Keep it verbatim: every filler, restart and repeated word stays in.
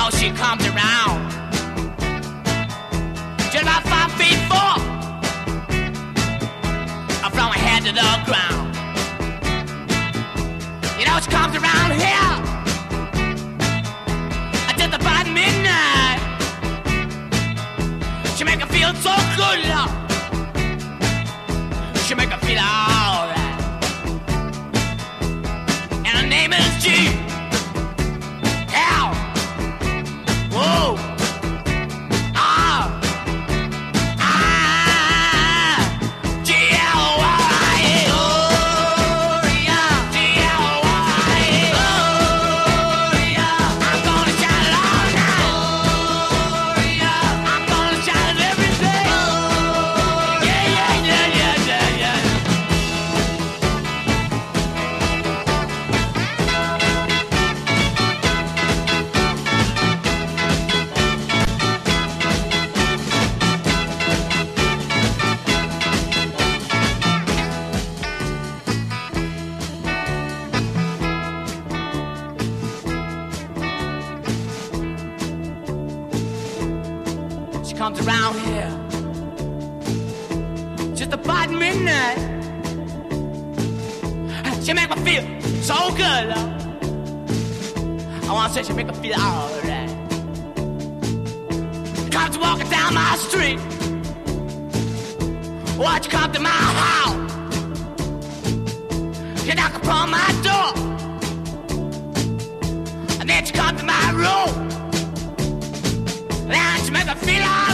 know she comes around just about five feet four from her head to the ground. You know she comes around here just about midnight. She make her feel so good, love. She make her feel alright. And her name is G. L. Whoa. Ah. Ah. G L Y. Gloria. G L Y. Gloria. I'm gonna shout it all night. Gloria. I'm gonna shout it every day. Yeah, yeah, yeah, yeah, yeah, yeah. She comes around here just about midnight. She make me feel so good, love. I wanna say she make me feel alright. Comes walking down my street. Watch you come to my house. You knock upon my door, and then she come to my room. And she make me feel alright.